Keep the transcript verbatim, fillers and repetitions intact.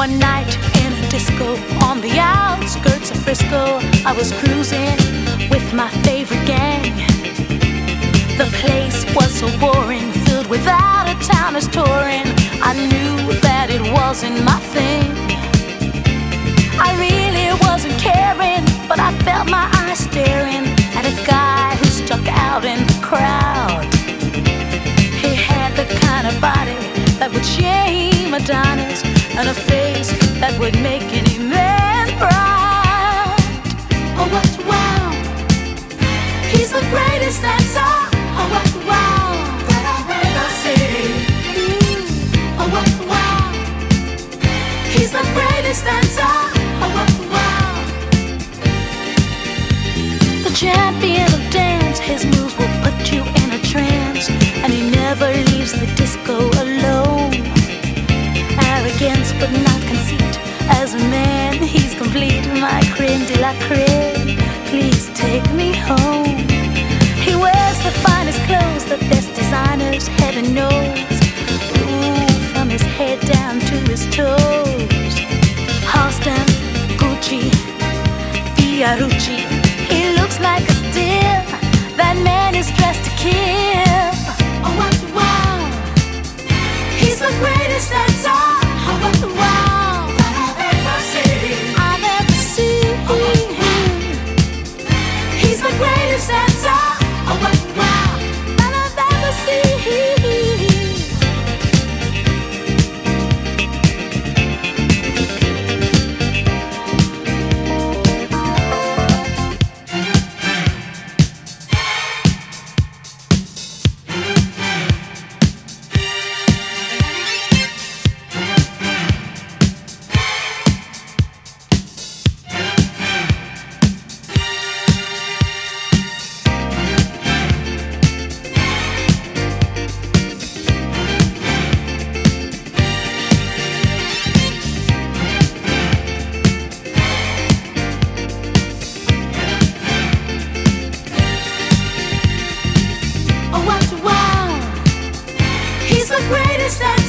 One night in a disco on the outskirts of Frisco, I was cruising with my favorite gang. The place was so boring, filled with out-of-towners touring. I knew that it wasn't my thing. I really wasn't caring, but I felt my eyes staring at a guy who stuck out in the crowd. He had the kind of body that would shame Adonis, and a face that would make any man proud. Oh, what wow! He's the greatest dancer. Oh, what wow! That I've ever seen. Mm. Oh, what wow! He's the greatest dancer. Oh, what wow! The champion of dance, his moves will put you in a trance, and he never leaves the disco alone. Arrogance but not conceit, as a man he's complete. My creme de la creme, please take me home. He wears the finest clothes, the best designers, heaven knows. Ooh, from his head down to his toes. Halston, Gucci, Fiorucci, he looks like a steal. That man is dressed to kill. Oh, what wow! He's the greatest dancer. Oh, what wow! That I've ever seen. I've ever seen. Oh, what wow! He's the greatest dancer. Oh, what wow! That I've ever seen. Oh, what wow! He's the greatest.